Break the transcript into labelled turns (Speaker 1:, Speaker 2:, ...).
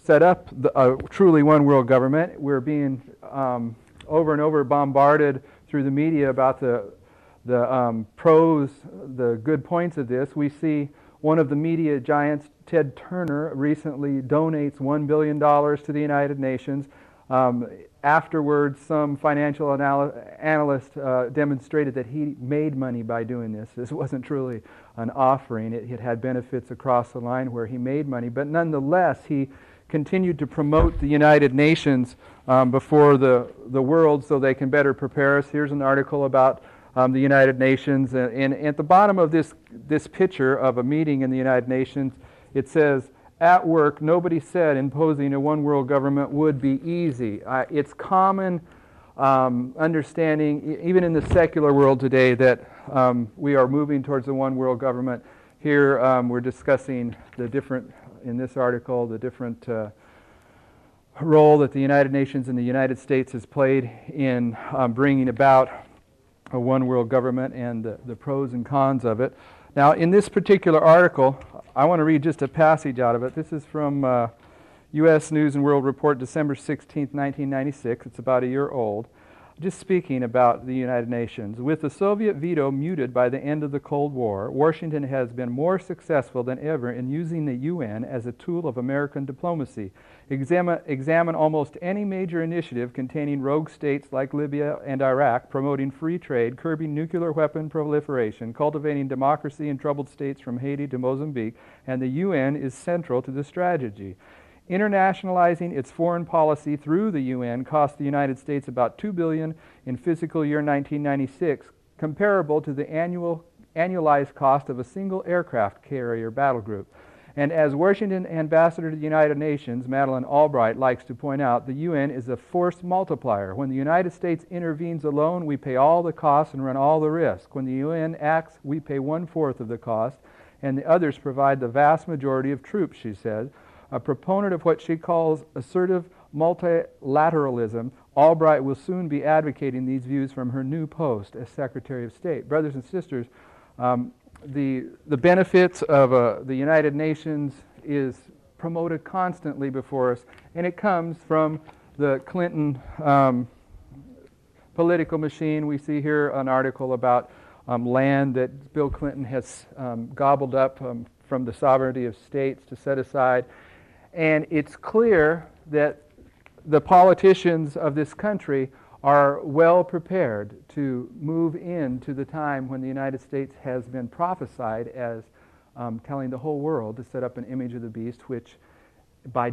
Speaker 1: set up a truly one world government. We're being over and over bombarded through the media about the pros, the good points of this. We see one of the media giants, Ted Turner, recently donates $1 billion to the United Nations. Afterwards, some financial analyst demonstrated that he made money by doing this. This wasn't truly an offering. It had benefits across the line where he made money. But nonetheless, he continued to promote the United Nations before the world so they can better prepare us. Here's an article about the United Nations. And at the bottom of this picture of a meeting in the United Nations, it says, "At work, nobody said imposing a one-world government would be easy." It's common understanding, even in the secular world today, that we are moving towards a one-world government. Here we're discussing in this article, the different role that the United Nations and the United States has played in bringing about a one-world government and the pros and cons of it. Now, in this particular article, I want to read just a passage out of it. This is from U.S. News and World Report, December 16th, 1996. It's about a year old. Just speaking about the United Nations. With the Soviet veto muted by the end of the Cold War, Washington has been more successful than ever in using the UN as a tool of American diplomacy. Examine almost any major initiative containing rogue states like Libya and Iraq, promoting free trade, curbing nuclear weapon proliferation, cultivating democracy in troubled states from Haiti to Mozambique, and the UN is central to the strategy. Internationalizing its foreign policy through the UN cost the United States about $2 billion in fiscal year 1996, comparable to the annualized cost of a single aircraft carrier battle group. And as Washington Ambassador to the United Nations, Madeleine Albright, likes to point out, the UN is a force multiplier. When the United States intervenes alone, we pay all the costs and run all the risk. When the UN acts, we pay 1/4 of the cost, and the others provide the vast majority of troops, she says. A proponent of what she calls assertive multilateralism, Albright will soon be advocating these views from her new post as Secretary of State. Brothers and sisters, the benefits of the United Nations is promoted constantly before us, and it comes from the Clinton political machine. We see here an article about land that Bill Clinton has gobbled up from the sovereignty of states to set aside. And it's clear that the politicians of this country are well prepared to move into the time when the United States has been prophesied as telling the whole world to set up an image of the beast, which by